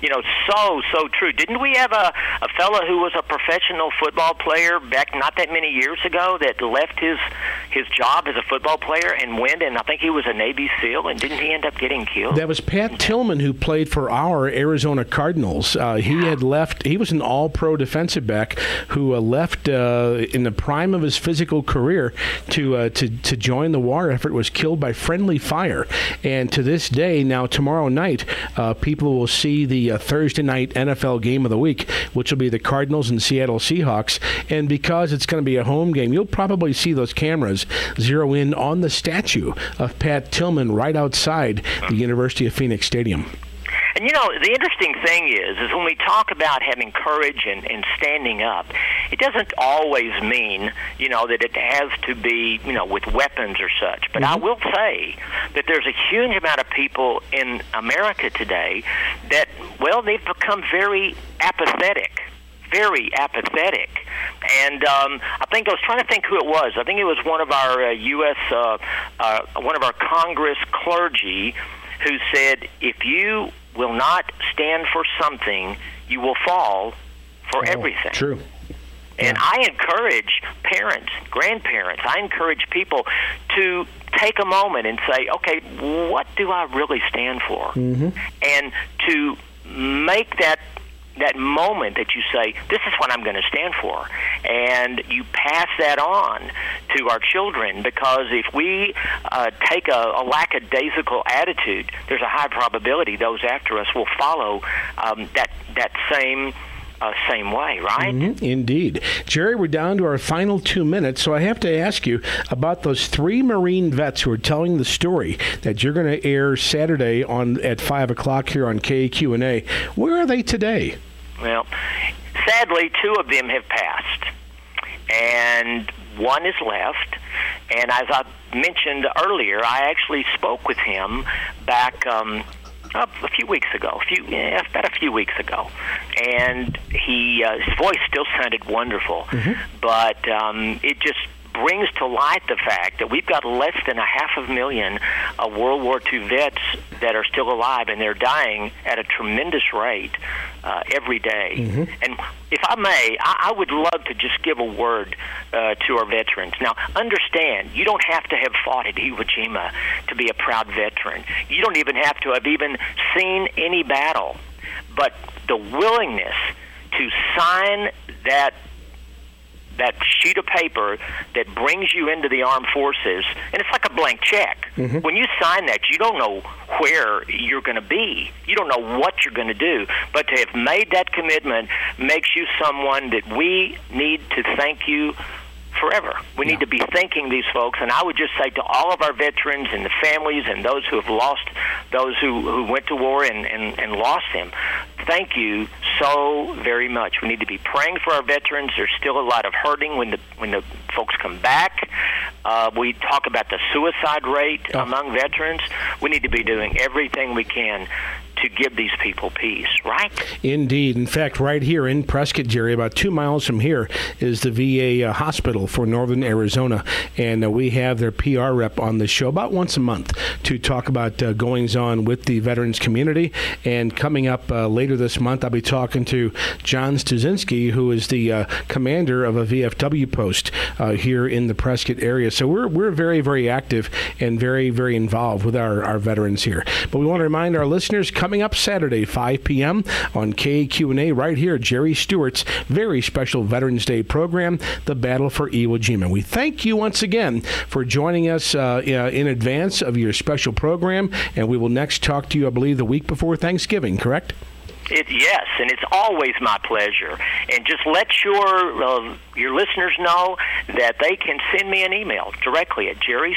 so true. Didn't we have a fellow who was a professional football player back not that many years ago that left his job as a football player and went, and I think he was a Navy SEAL, and didn't he end up getting killed? That was Pat Tillman, who played for our Arizona Cardinals. He had left. He was an all-pro defensive back who left in the prime of his physical career to join the war effort, was killed by friendly fire. And to this day, now tomorrow night, people will see the Thursday night NFL game of the week, which will be the Cardinals and Seattle Seahawks. And because it's going to be a home game, you'll probably see those cameras zero in on the statue of Pat Tillman right outside the University of Phoenix Stadium. And, the interesting thing is when we talk about having courage and standing up, it doesn't always mean, that it has to be, with weapons or such. But I will say that there's a huge amount of people in America today that, they've become very apathetic. Very apathetic. And I think I was trying to think who it was. I think it was one of our one of our Congress clergy who said, if you will not stand for something, you will fall for everything. True. And I encourage parents, grandparents, I encourage people to take a moment and say, okay, what do I really stand for? Mm-hmm. And to make that moment that you say, this is what I'm going to stand for. And you pass that on to our children, because if we take a lackadaisical attitude, there's a high probability those after us will follow that same way, right? Mm-hmm. Indeed. Jerry, we're down to our final 2 minutes, so I have to ask you about those 3 Marine vets who are telling the story that you're going to air Saturday at 5 o'clock here on KQNA. Where are they today? Well, sadly, 2 of them have passed, and 1 is left. And as I mentioned earlier, I actually spoke with him back a few weeks ago, about a few weeks ago, and his voice still sounded wonderful, but it just brings to light the fact that we've got less than 500,000 World War II vets that are still alive, and they're dying at a tremendous rate every day. And if I may, I would love to just give a word to our veterans. Now, understand, you don't have to have fought at Iwo Jima to be a proud veteran. You don't even have to have even seen any battle. But the willingness to sign that sheet of paper that brings you into the armed forces, and it's like a blank check. When you sign that, you don't know where you're going to be. You don't know what you're going to do. But to have made that commitment makes you someone that we need to thank you forever. We need to be thanking these folks, and I would just say to all of our veterans and the families and those who have lost, those who went to war and lost them, thank you so very much. We need to be praying for our veterans. There's still a lot of hurting when the folks come back. We talk about the suicide rate among veterans. We need to be doing everything we can to give these people peace, right? Indeed. In fact, right here in Prescott, Jerry, about 2 miles from here is the VA hospital for Northern Arizona, and we have their PR rep on the show about once a month to talk about goings-on with the veterans community. And coming up later this month, I'll be talking to John Stuzinski, who is the commander of a VFW post here in the Prescott area. So we're very, very active and very, very involved with our veterans here. But we want to remind our listeners, coming up Saturday, 5 p.m. on KQNA, right here, Jerry Stewart's very special Veterans Day program, The Battle for Iwo Jima. We thank you once again for joining us in advance of your special program, and we will next talk to you, I believe, the week before Thanksgiving, correct? Yes, and it's always my pleasure. And just let your listeners know that they can send me an email directly at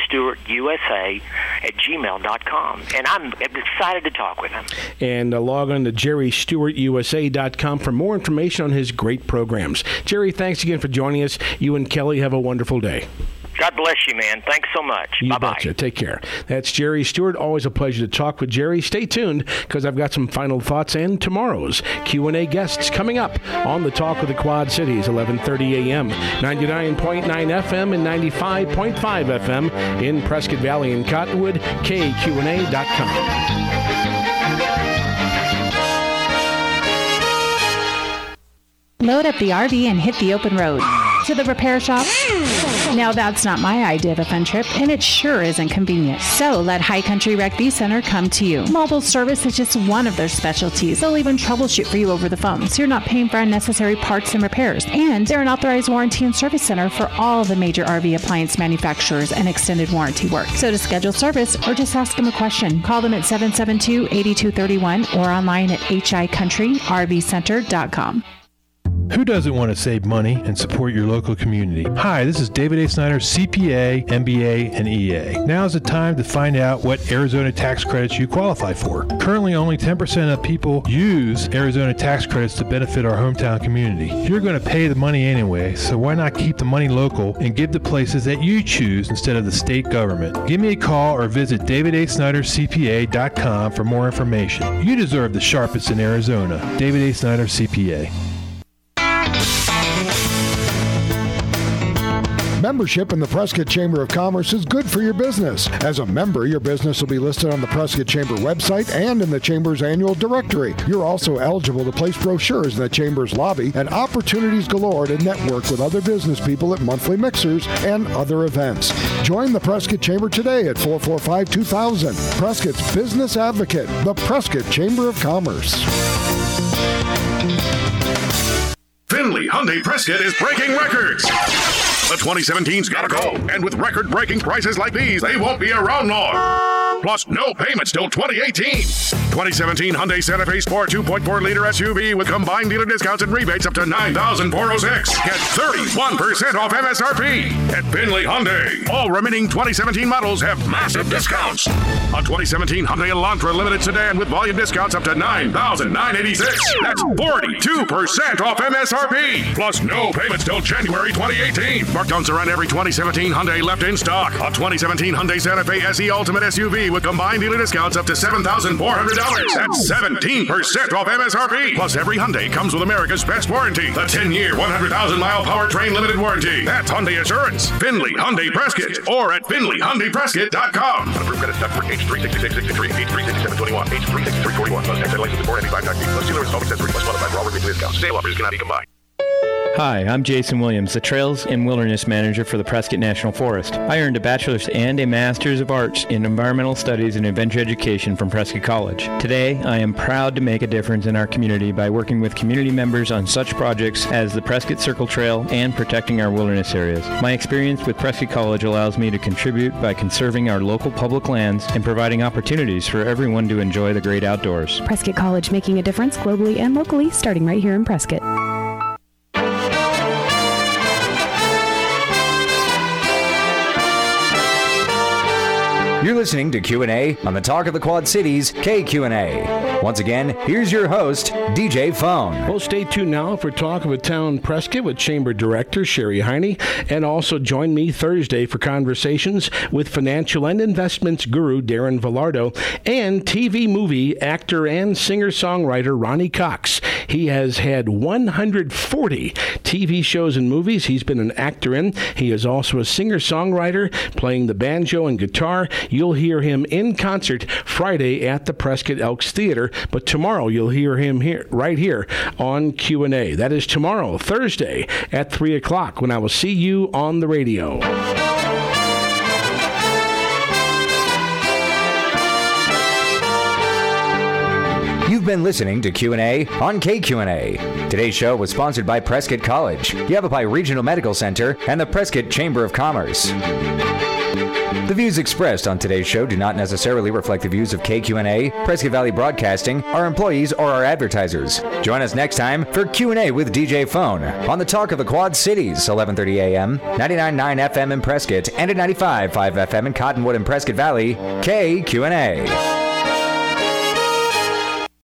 jerrystewartusa@gmail.com. And I'm excited to talk with them. And log on to jerrystewartusa.com for more information on his great programs. Jerry, thanks again for joining us. You and Kelly have a wonderful day. God bless you, man. Thanks so much. You Bye-bye. betcha. Take care. That's Jerry Stewart. Always a pleasure to talk with Jerry. Stay tuned, because I've got some final thoughts and tomorrow's Q&A guests coming up on the Talk of the Quad Cities, 11:30 a.m., 99.9 FM and 95.5 FM in Prescott Valley and Cottonwood, KQNA.com. Load up the RV and hit the open road. To the repair shop? Now that's not my idea of a fun trip, and it sure isn't convenient. So let High Country Rec-V Center come to you. Mobile service is just one of their specialties. They'll even troubleshoot for you over the phone, so you're not paying for unnecessary parts and repairs. And they're an authorized warranty and service center for all the major RV appliance manufacturers and extended warranty work. So to schedule service or just ask them a question, call them at 772-8231 or online at hicountryrvcenter.com. Who doesn't want to save money and support your local community? Hi, this is David A. Snyder, CPA, MBA, and EA. Now is the time to find out what Arizona tax credits you qualify for. Currently, only 10% of people use Arizona tax credits to benefit our hometown community. You're going to pay the money anyway, so why not keep the money local and give to places that you choose instead of the state government? Give me a call or visit davidasnydercpa.com for more information. You deserve the sharpest in Arizona. David A. Snyder, CPA. Membership in the Prescott Chamber of Commerce is good for your business. As a member, your business will be listed on the Prescott Chamber website and in the Chamber's annual directory. You're also eligible to place brochures in the Chamber's lobby and opportunities galore to network with other business people at monthly mixers and other events. Join the Prescott Chamber today at 445-2000. Prescott's Business Advocate, the Prescott Chamber of Commerce. Finley Hyundai Prescott is breaking records. The 2017's gotta go, and with record-breaking prices like these, they won't be around long. Plus, no payments till 2018. 2017 Hyundai Santa Fe Sport 2.4-liter SUV with combined dealer discounts and rebates up to $9,406. Get 31% off MSRP at Finley Hyundai. All remaining 2017 models have massive discounts. A 2017 Hyundai Elantra Limited Sedan with volume discounts up to $9,986. That's 42% off MSRP. Plus, no payments till January 2018. Markdowns are on every 2017 Hyundai left in stock. A 2017 Hyundai Santa Fe SE Ultimate SUV with combined dealer discounts up to $7,400. That's 17% off MSRP. Plus, every Hyundai comes with America's best warranty, the 10-year, 100,000-mile powertrain limited warranty. That's Hyundai Assurance. Finley Hyundai Prescott, or at FinleyHyundaiPrescott.com. Approved credit step for age 36663, age 36721, age 36341. Plus tax and license support 85 tax fee. Plus dealer installment accessory plus qualified for all rebate discounts. Sale offers cannot be combined. Hi, I'm Jason Williams, the Trails and Wilderness Manager for the Prescott National Forest. I earned a bachelor's and a master's of arts in environmental studies and adventure education from Prescott College. Today, I am proud to make a difference in our community by working with community members on such projects as the Prescott Circle Trail and protecting our wilderness areas. My experience with Prescott College allows me to contribute by conserving our local public lands and providing opportunities for everyone to enjoy the great outdoors. Prescott College, making a difference globally and locally, starting right here in Prescott. You're listening to Q&A on the Talk of the Quad Cities, KQNA. Once again, here's your host, DJ Phone. Well, stay tuned now for Talk of a Town Prescott with Chamber Director Sherry Heine, and also join me Thursday for conversations with financial and investments guru Darren Villardo and TV movie actor and singer-songwriter Ronnie Cox. He has had 140 TV shows and movies he's been an actor in. He is also a singer-songwriter, playing the banjo and guitar. You'll hear him in concert Friday at the Prescott Elks Theater, but tomorrow you'll hear him here, right here on Q&A. That is tomorrow, Thursday, at 3 o'clock, when I will see you on the radio. You've been listening to Q&A on KQNA. Today's show was sponsored by Prescott College, Yavapai Regional Medical Center, and the Prescott Chamber of Commerce. The views expressed on today's show do not necessarily reflect the views of KQNA, Prescott Valley Broadcasting, our employees, or our advertisers. Join us next time for Q&A with DJ Phone on the Talk of the Quad Cities, 1130 a.m., 99.9 FM in Prescott, and at 95.5 FM in Cottonwood and Prescott Valley, KQNA.